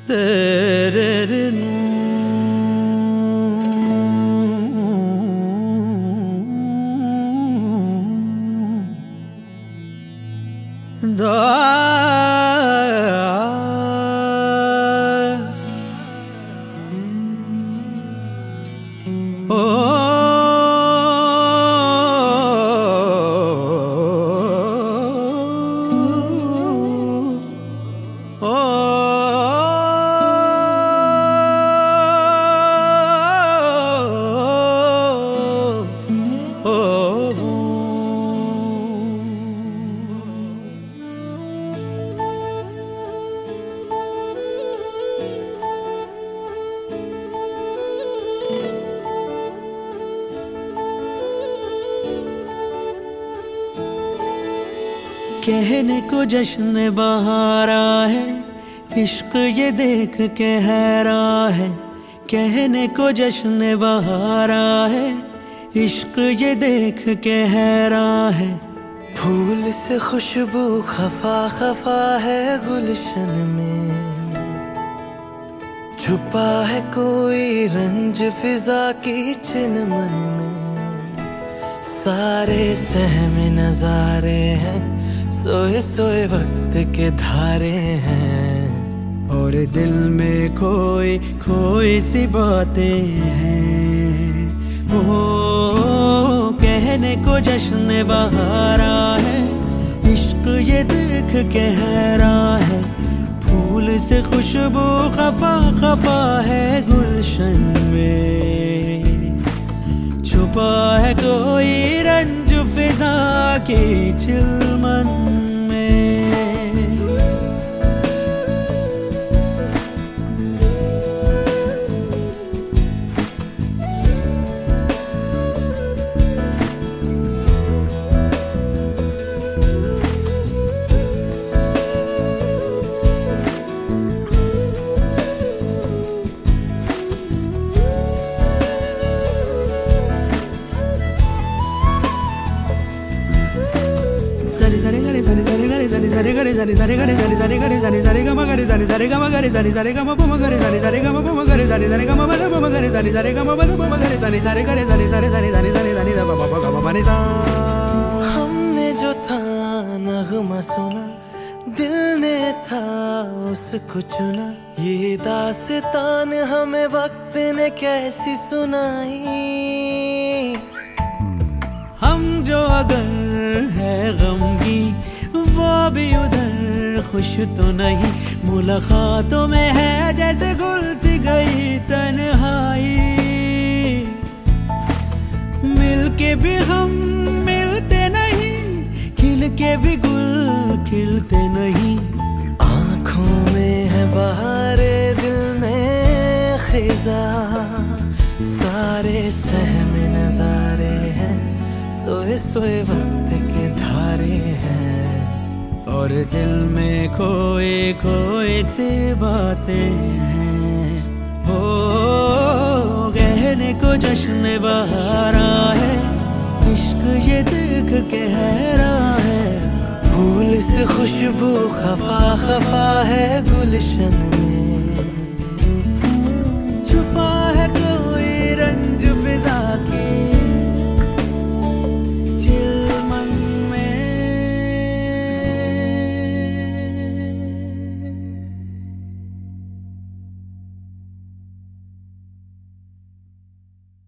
तेरे कहने को जश्न बहारा है, इश्क ये देख के हैरा है। कहने को जश्न बहारा है, इश्क ये देख के हैरा है। फूल से खुशबू खफा खफा है गुलशन में, छुपा है कोई रंज फिजा की चिलमन में। सारे सहमे नजारे हैं, सोए सोए वक्त के धारे हैं, और दिल में खोई खोई सी बातें हैं। ओ कहने को जश्न बहारा है, इश्क ये देख के हैरा है। फूल से खुशबू खफा खफा है गुलशन में, छुपा है कोई रंज फिजा की चिलमन में। हमने जो था नगमा सुना, दिल ने था उसको चुना। ये दास्तान हमें वक्त ने कैसी सुनाई। हम जो अगर है गमगी, वो भी उधर खुश तो नहीं। मुलाकातों में है जैसे गुल सी गई तन्हाई, मिलके भी हम मिलते नहीं, खिल के भी गुल खिलते नहीं। आँखों में है बहारे, दिल में खिजा, सारे सहमे नजारे हैं, सोए सोए वक्त के धारे हैं, और दिल में खोए खोए से बातें हैं। हो कहने को जश्न बहारा है, इश्क ये देख के हैरा है। फूल से खुशबू खफा खफा है गुलशन में, छुपा है कोई रंज फिजा